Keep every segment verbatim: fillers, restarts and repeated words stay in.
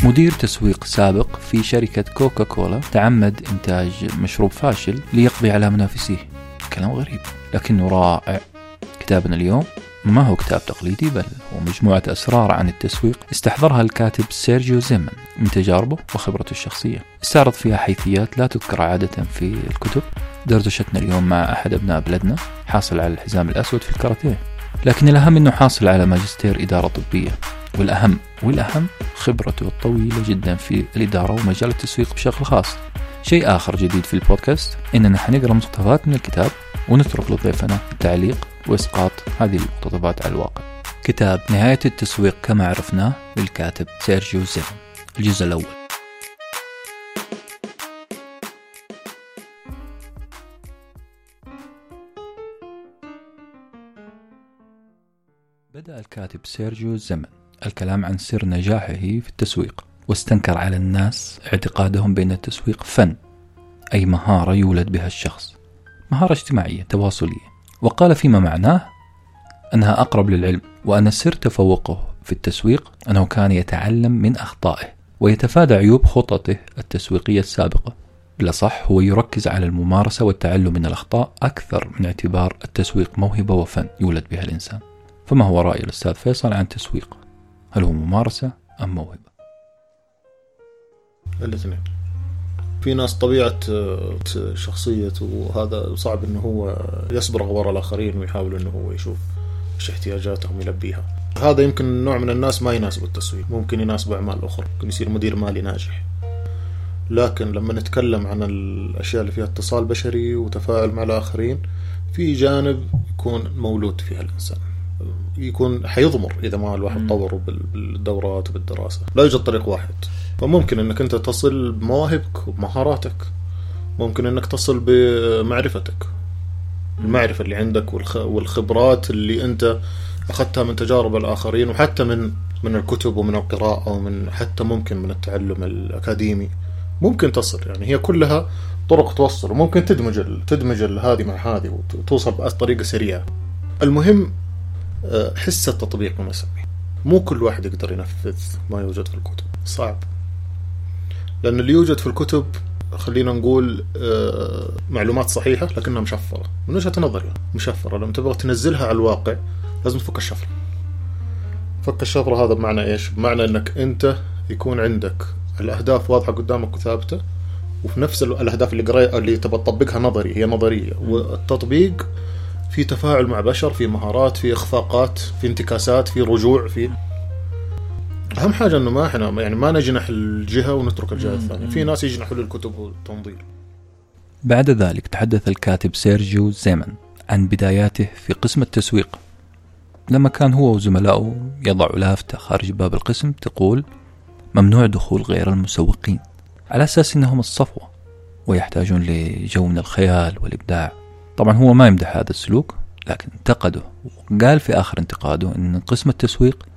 مدير تسويق سابق في شركة كوكا كولا تعمد إنتاج مشروب فاشل ليقضي على منافسيه. كلام غريب لكنه رائع. كتابنا اليوم ما هو كتاب تقليدي، بل هو مجموعة أسرار عن التسويق استحضرها الكاتب سيرجيو زيمن من تجاربه وخبرته الشخصية. استعرض فيها حيثيات لا تذكر عادة في الكتب. دردشتنا اليوم مع أحد أبناء بلدنا حاصل على الحزام الأسود في الكاراتيه، لكن الأهم أنه حاصل على ماجستير إدارة طبية، والأهم والأهم خبرته الطويلة جدا في الإدارة ومجال التسويق بشكل خاص. شيء آخر جديد في البودكاست إننا حنقرأ مقتطفات من الكتاب ونترك لضيفنا التعليق وإسقاط هذه المقتطفات على الواقع. كتاب نهاية التسويق كما عرفناه للكاتب سيرجيو زيمن، الجزء الأول. بدأ الكاتب سيرجيو زيمن الكلام عن سر نجاحه في التسويق، واستنكر على الناس اعتقادهم بأن التسويق فن، أي مهارة يولد بها الشخص، مهارة اجتماعية تواصلية، وقال فيما معناه أنها أقرب للعلم، وأن سر تفوقه في التسويق أنه كان يتعلم من أخطائه ويتفادى عيوب خططه التسويقية السابقة. بالأصح هو يركز على الممارسة والتعلم من الأخطاء أكثر من اعتبار التسويق موهبة وفن يولد بها الإنسان. فما هو رأي الأستاذ فيصل عن التسويق؟ هل هو ممارسة أم موهبة؟ الاثنين. في ناس طبيعة شخصيته وهذا صعب إنه هو يصبر وراء الآخرين ويحاول إنه هو يشوف إيش احتياجاتهم يلبيها. هذا يمكن نوع من الناس ما يناسب التسويق، ممكن يناسب أعمال أخرى، ممكن يصير مدير مالي ناجح. لكن لما نتكلم عن الأشياء اللي فيها اتصال بشري وتفاعل مع الآخرين، في جانب يكون مولود فيها الإنسان، يكون حيضمر إذا ما الواحد طوره بالدورات وبالدراسة. لا يوجد طريق واحد. فممكن أنك أنت تصل بمواهبك وبمهاراتك، ممكن أنك تصل بمعرفتك، المعرفة اللي عندك والخبرات اللي أنت أخذتها من تجارب الآخرين، وحتى من من الكتب ومن القراءة، ومن حتى ممكن من التعلم الأكاديمي. ممكن تصل، يعني هي كلها طرق توصل، وممكن تدمج تدمج هذه مع هذه وتوصل بطريقة سريعة. المهم حس التطبيق ما نسميه. مو كل واحد يقدر ينفذ ما يوجد في الكتب، صعب، لأن اللي يوجد في الكتب خلينا نقول معلومات صحيحة لكنها مشفرة من وجهة نظري، مشفرة. لما تبغى تنزلها على الواقع لازم تفك الشفرة. فك الشفرة هذا بمعنى إيش؟ بمعنى أنك أنت يكون عندك الأهداف واضحة قدامك وثابتة، وفي نفس الأهداف اللي قرأ اللي تبغى تطبقها نظري هي نظرية، والتطبيق في تفاعل مع بشر، في مهارات، في إخفاقات، في انتكاسات، في رجوع. في أهم حاجة إنه ما إحنا يعني ما نجنح الجهة ونترك الجهة الثانية. في ناس يجنحوا للكتب والتنظير. بعد ذلك تحدث الكاتب سيرجيو زيمن عن بداياته في قسم التسويق، لما كان هو وزملائه يضعوا لافتة خارج باب القسم تقول ممنوع دخول غير المسوقين، على أساس إنهم الصفوة ويحتاجون لجو من الخيال والإبداع. طبعا هو ما يمدح هذا السلوك، لكن انتقده، وقال في آخر انتقاده أن قسم التسويق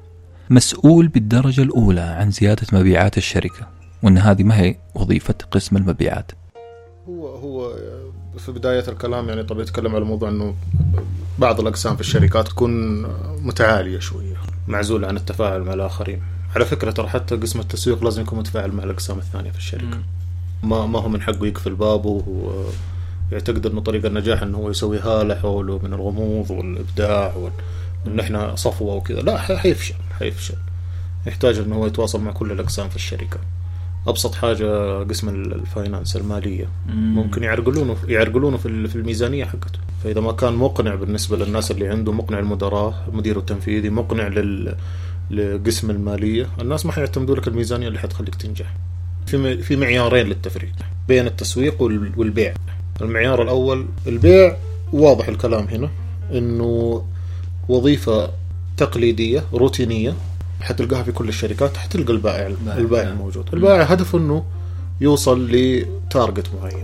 مسؤول بالدرجة الأولى عن زيادة مبيعات الشركة، وأن هذه ما هي وظيفة قسم المبيعات. هو هو في بداية الكلام يعني طبعا يتكلم على موضوع أنه بعض الأقسام في الشركات تكون متعالية شوية، معزولة عن التفاعل مع الآخرين. على فكرة ترى حتى قسم التسويق لازم يكون متفاعل مع الأقسام الثانية في الشركة. ما ما هو من حقه يقفل بابه ويعتقد أنه طريق النجاح أنه هو يسوي هالة حوله من الغموض والإبداع وأن إحنا صفوة وكذا. لا، حيفشل حيفشل يحتاج أنه هو يتواصل مع كل الأقسام في الشركة. أبسط حاجة قسم الفاينانس المالية ممكن يعرقلونه يعرقلونه في في الميزانية حقته. فإذا ما كان مقنع بالنسبة للناس اللي عنده، مقنع المدراء المدير التنفيذي، مقنع لل لقسم المالية، الناس ما حيعتمدوا لك الميزانية اللي حتخليك تنجح. في في معيارين للتفريق بين التسويق والبيع. المعيار الأول البيع، واضح الكلام هنا إنه وظيفة تقليدية روتينية حتلقاها في كل الشركات، حتلقى البائع البائع الموجود. البائع هدفه إنه يوصل لتارجت معين.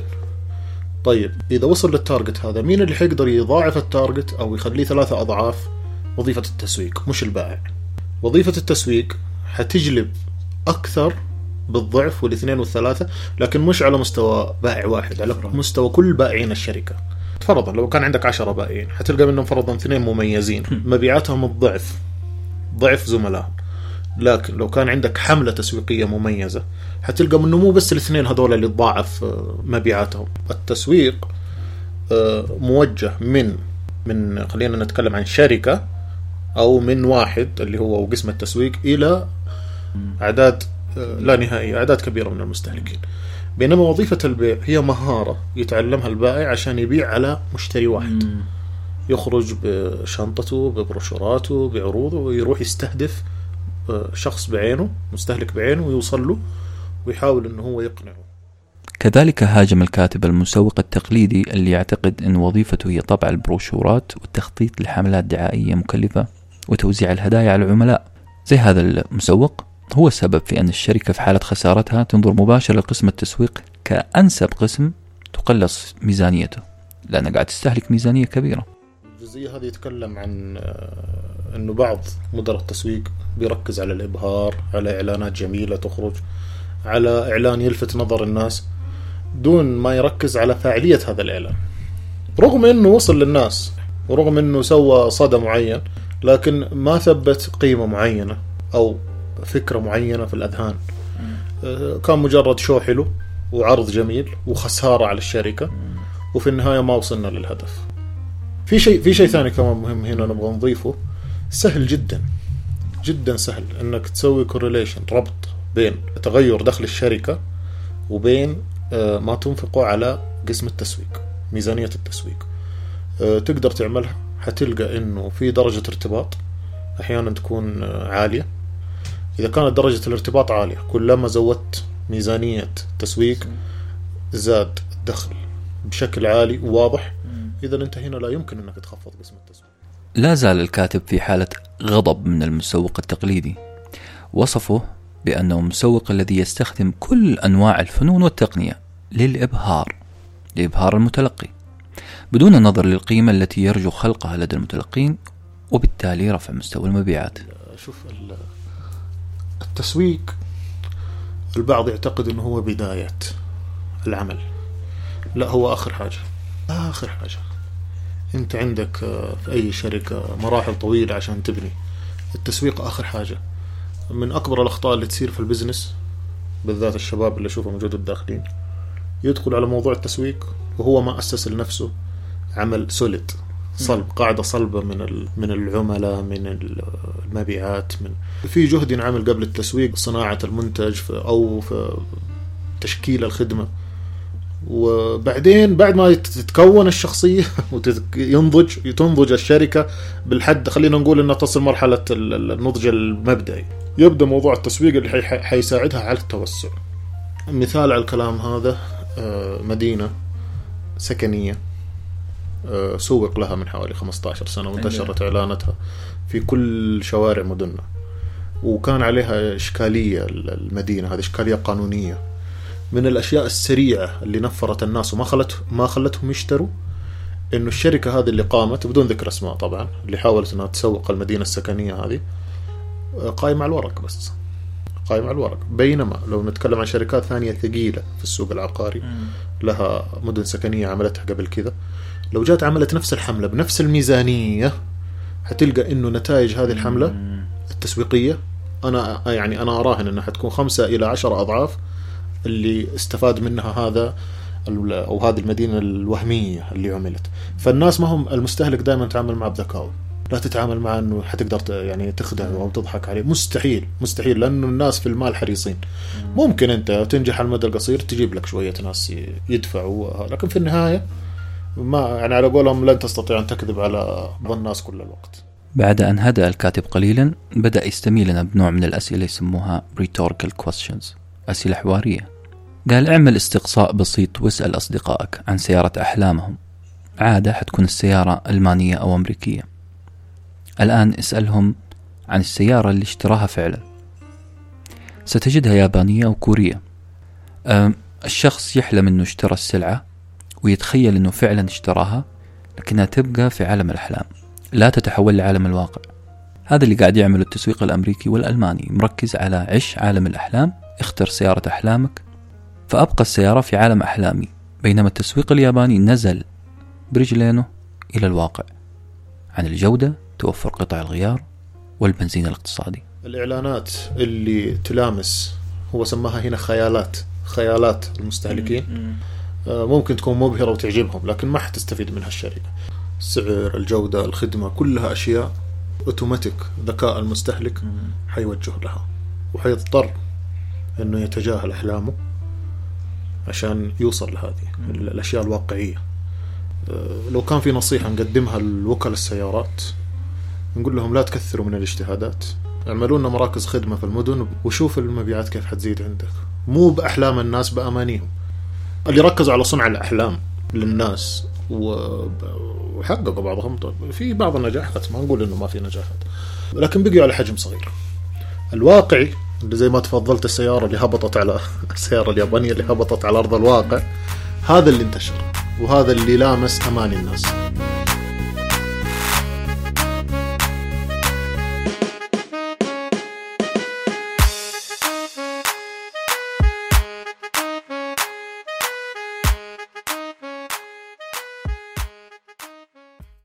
طيب إذا وصل للتارجت هذا، مين اللي حيقدر يضاعف التارجت أو يخليه ثلاثة أضعاف؟ وظيفة التسويق، مش البائع. وظيفة التسويق حتجلب أكثر بالضعف والاثنين والثلاثة، لكن مش على مستوى بائع واحد، على مستوى كل بائعين الشركة. فرضا لو كان عندك عشرة بائعين، حتلقى منهم فرضا اثنين مميزين مبيعاتهم الضعف ضعف زملائهم، لكن لو كان عندك حملة تسويقية مميزة حتلقى منه مو بس الاثنين هذول اللي تضاعف مبيعاتهم. التسويق موجه من من خلينا نتكلم عن شركة أو من واحد اللي هو قسم التسويق إلى أعداد لا نهائية، أعداد كبيرة من المستهلكين. بينما وظيفة البيع هي مهارة يتعلمها البائع عشان يبيع على مشتري واحد، يخرج بشنطته ببروشوراته بعروضه ويروح يستهدف شخص بعينه، مستهلك بعينه، ويوصل له ويحاول أنه هو يقنعه. كذلك هاجم الكاتب المسوق التقليدي اللي يعتقد أن وظيفته هي طبع البروشورات والتخطيط لحملات دعائية مكلفة وتوزيع الهدايا على العملاء. زي هذا المسوق هو السبب في أن الشركة في حالة خسارتها تنظر مباشرة لقسم التسويق كأنسب قسم تقلص ميزانيته، لأنها قاعد تستهلك ميزانية كبيرة. الجزئية هذه يتكلم عن أنه بعض مدراء التسويق بيركز على الإبهار، على إعلانات جميلة تخرج، على إعلان يلفت نظر الناس، دون ما يركز على فاعلية هذا الإعلان. رغم أنه وصل للناس ورغم أنه سوى صدى معين، لكن ما ثبت قيمة معينة أو فكرة معينة في الأذهان. كان مجرد شو حلو وعرض جميل وخسارة على الشركة، وفي النهاية ما وصلنا للهدف. في شيء في شيء ثاني كمان مهم هنا نبغى نضيفه. سهل جدا جدا سهل انك تسوي كورليشن، ربط بين تغير دخل الشركة وبين ما تنفقه على قسم التسويق، ميزانية التسويق. تقدر تعملها، حتلقى انه في درجة ارتباط احيانا تكون عالية. اذا كانت درجة الارتباط عالية كلما زودت ميزانية تسويق زاد الدخل بشكل عالي وواضح. إذا أنت هنا لا يمكن أنك تخفض قسم التسويق. لا زال الكاتب في حالة غضب من المسوق التقليدي، وصفه بأنه مسوق الذي يستخدم كل أنواع الفنون والتقنية للإبهار لإبهار المتلقي بدون النظر للقيمة التي يرجو خلقها لدى المتلقين، وبالتالي رفع مستوى المبيعات. شوف التسويق البعض يعتقد أنه هو بداية العمل، لا هو آخر حاجة. آخر حاجة. أنت عندك في أي شركة مراحل طويلة عشان تبني. التسويق آخر حاجة. من أكبر الأخطاء اللي تصير في البزنس بالذات الشباب اللي أشوفهم موجود الداخلين، يدخل على موضوع التسويق وهو ما أسس لنفسه عمل سوليد صلب، قاعدة صلبة من من العملاء، من المبيعات، من في جهد ينعمل قبل التسويق، صناعة المنتج أو في تشكيل الخدمة. وبعدين بعد ما تتكون الشخصية وينضج تنضج الشركة بالحد، خلينا نقول أنها تصل مرحلة النضج المبدئي، يبدأ موضوع التسويق اللي حيساعدها على التوسع. مثال على الكلام هذا مدينة سكنية سوق لها من حوالي خمسة عشر سنة وانتشرت إعلانتها في كل شوارع مدننا، وكان عليها إشكالية. المدينة هذه إشكالية قانونية. من الأشياء السريعة اللي نفرت الناس وما خلت ما خلتهم يشتروا إنه الشركة هذه اللي قامت بدون ذكر اسماء طبعا، اللي حاولت إنها تسوق المدينة السكنية هذه، قائمة على الورق بس، قائمة على الورق. بينما لو نتكلم عن شركات ثانية ثقيلة في السوق العقاري لها مدن سكنية عملتها قبل كذا، لو جات عملت نفس الحملة بنفس الميزانية هتلقى إنه نتائج هذه الحملة التسويقية أنا يعني أنا أراهن إنها حتكون خمسة إلى عشرة أضعاف اللي استفاد منها هذا أو هذه المدينة الوهمية اللي عملت. فالناس ما هم المستهلك دائما تعامل معه بذكاء، لا تتعامل معه أنه حتقدر يعني تخدعه أو تضحك عليه. مستحيل مستحيل، لأنه الناس في المال حريصين. ممكن أنت تنجح على المدى القصير تجيب لك شوية ناس يدفعوا، لكن في النهاية ما يعني على قولهم لن تستطيع أن تكذب على ظن الناس كل الوقت. بعد أن هدأ الكاتب قليلا بدأ يستميلنا بنوع من الأسئلة يسموها rhetorical questions، أسئلة حوارية. قال اعمل استقصاء بسيط واسأل أصدقائك عن سيارة أحلامهم، عادة حتكون السيارة ألمانية أو أمريكية. الآن اسألهم عن السيارة اللي اشتراها فعلا، ستجدها يابانية أو كورية. الشخص يحلم أنه اشترى السلعة ويتخيل أنه فعلا اشتراها، لكنها تبقى في عالم الأحلام، لا تتحول لعالم الواقع. هذا اللي قاعد يعمله التسويق الأمريكي والألماني، مركز على عش عالم الأحلام، اختر سيارة أحلامك فأبقى السيارة في عالم أحلامي. بينما التسويق الياباني نزل برجلينه إلى الواقع، عن الجودة، توفر قطع الغيار، والبنزين الاقتصادي. الإعلانات اللي تلامس، هو سماها هنا خيالات خيالات المستهلكين، ممكن تكون مبهرة وتعجبهم لكن ما حتستفيد منها الشركة. السعر، الجودة، الخدمة، كلها أشياء أوتوماتيك ذكاء المستهلك حيوجه لها، وحيضطر أنه يتجاهل أحلامه عشان يوصل لهذه الأشياء الواقعية. لو كان في نصيحة نقدمها لوكلاء السيارات، نقول لهم لا تكثروا من الاجتهادات، اعملوا لنا مراكز خدمة في المدن وشوف المبيعات كيف حتزيد عندك، مو بأحلام الناس، بأمانيهم. اللي ركزوا على صنع الأحلام للناس وحققوا بعضهم، في بعض النجاحات، ما نقول إنه ما في نجاحات، لكن بقوا على حجم صغير. الواقعي اللي زي ما تفضلت، السيارة اللي هبطت على السيارة اليابانية اللي هبطت على أرض الواقع، هذا اللي انتشر وهذا اللي لامس أمان الناس.